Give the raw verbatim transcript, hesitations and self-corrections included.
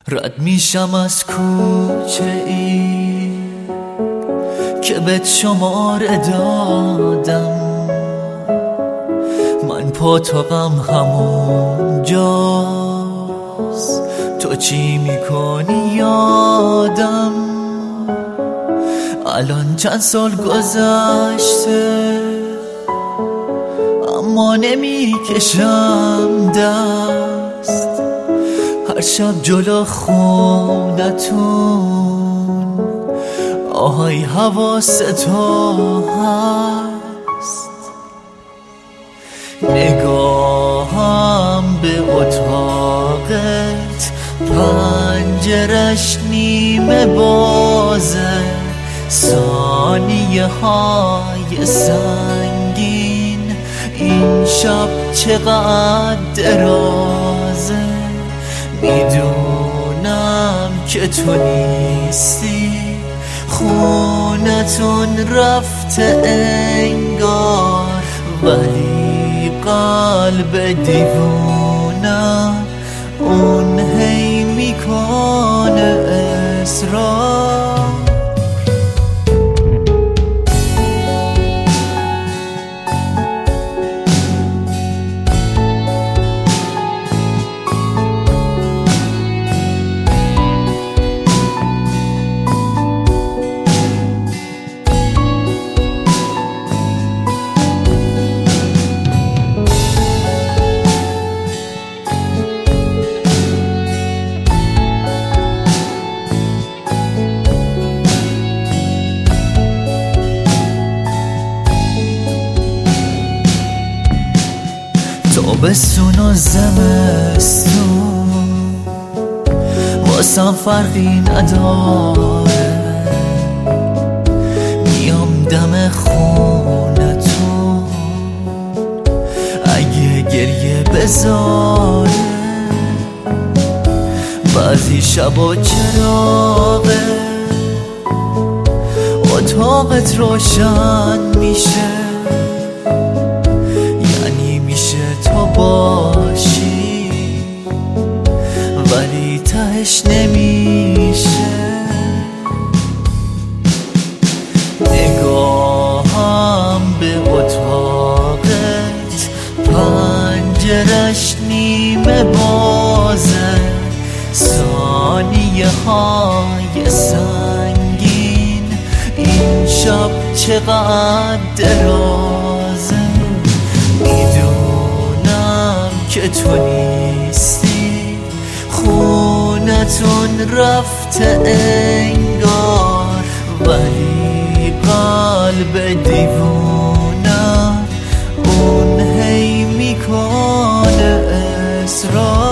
رد میشم از کوچه ای که بهت شماره دادم، من پاتاقم همون جاست، تو چی میکنی یادم. الان چند سال گذشته اما نمیکشم دست، هر شب جلو خونتون آهای حواست تو هست. نگاهم به اتاقت پنجرش نیمه بازه، ثانیه های سنگین این شب چقدر درازه. میدونم که تو نیستی، خونتون رفته انگار، ولی قلب دیوونم اون هی میکنه اصرار. تابستون و زمستون واسم فرقی نداره، میام دم خونتون اگه گریه بذاره. بعضی شبا چراغه اتاقت روشن میشه، تو باشی ولی تهش نمیشه. نگاهم به اتاقت پنجرش نیمه بازه، ثانیه های سنگین این شب چقدر درازه. که تو نیستی، خونتون رفته انگار، ولی قلب دیوونم اون هی میکنه اصرار.